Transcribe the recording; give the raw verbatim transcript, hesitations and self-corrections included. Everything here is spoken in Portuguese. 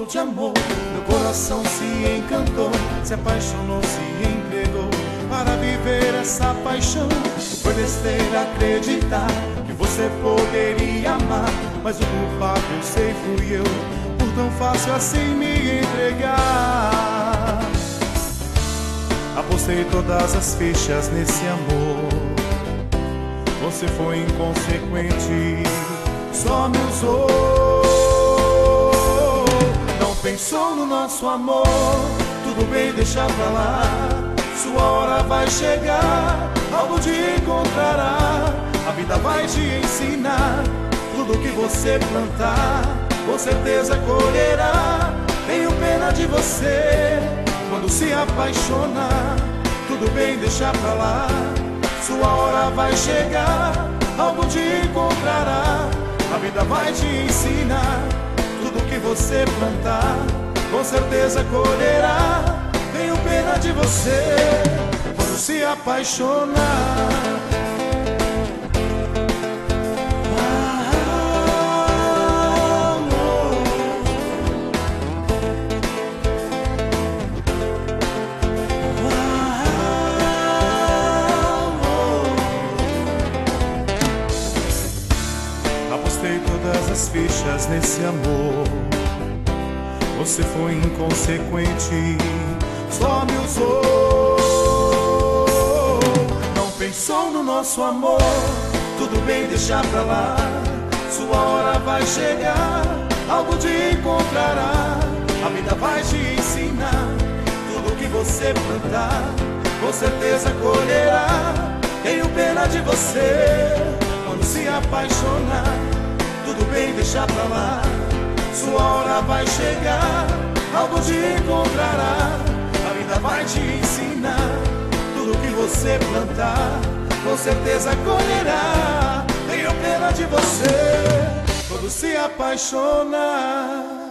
louco de amor. Meu coração se encantou, se apaixonou, se entregou para viver essa paixão. Foi besteira acreditar que você poderia amar, mas o culpado eu sei fui eu, por tão fácil assim me entregar. Apostei todas as fichas nesse amor, você foi inconsequente, só me usou. Não pensou no nosso amor, tudo bem, deixa pra lá. Sua hora vai chegar, algo te encontrará. A vida vai te ensinar, tudo que você plantar, com certeza colherá. Tenho pena de você quando se apaixonar. Tudo bem, deixa pra lá. Sua hora vai chegar, algo te encontrará. A vida vai te ensinar, tudo que você plantar, com certeza colherá. Tenho pena de você quando se apaixonar. Apostei todas as fichas nesse amor, você foi inconsequente, só me usou. Não pensou no nosso amor, tudo bem, deixa pra lá. Sua hora vai chegar, algo te encontrará. A vida vai te ensinar, tudo que você plantar, com certeza colherá. Tenho pena de você quando se apaixonar. Tudo bem, deixa pra lá. Sua hora vai chegar, algo te encontrará. A vida vai te ensinar, tudo que você plantar, com certeza colherá. Tenho pena de você quando se apaixonar.